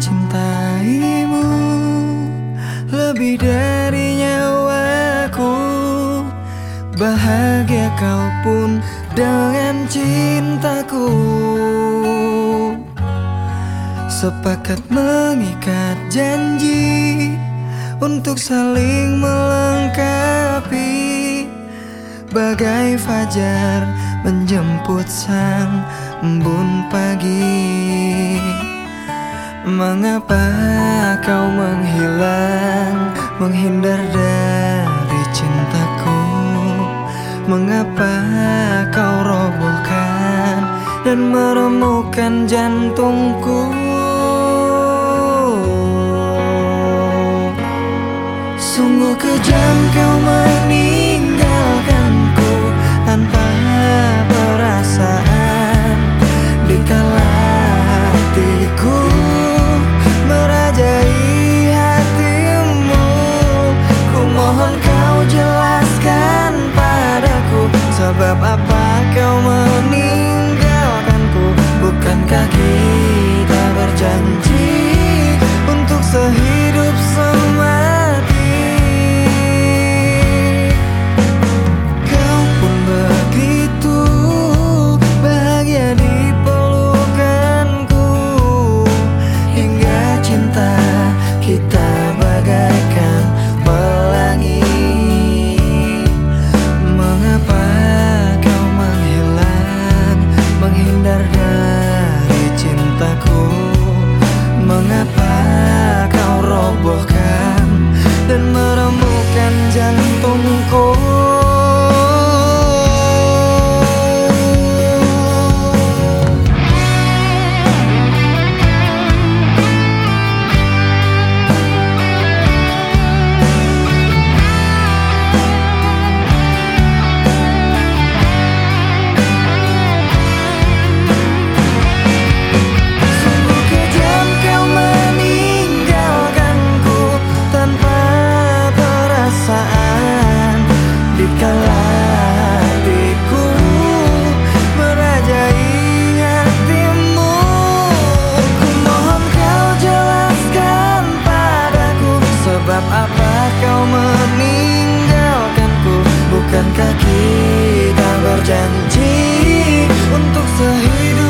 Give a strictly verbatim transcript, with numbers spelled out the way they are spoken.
mencintaimu lebih dari nyawaku. Bahagia kau pun dengan cintaku. Sepakat mengikat janji untuk saling melengkapi, bagai fajar menjemput sang embun pagi. Mengapa kau menghilang, menghindar dari cintaku? Mengapa kau robohkan dan meremukkan jantungku? Sungguh kejam kau meninggalkanku tanpa perasaan, dikala hatiku merajai hatimu. Ku mohon kau jelaskan padaku, sebab apa kau meninggalkanku? Bukankah kita berjanji untuk sehidup semati? Kau pun begitu bahagia di pelukanku, hingga cinta kita bagaikan pelangi. Mengapa kau menghilang, menghindar dari cintaku? Mengapa kau robohkan dan meremukkan jantungku? Dikala hatiku merajai hatimu, ku mohon kau jelaskan padaku, sebab apa kau meninggalkanku? Bukankah kita berjanji untuk sehidup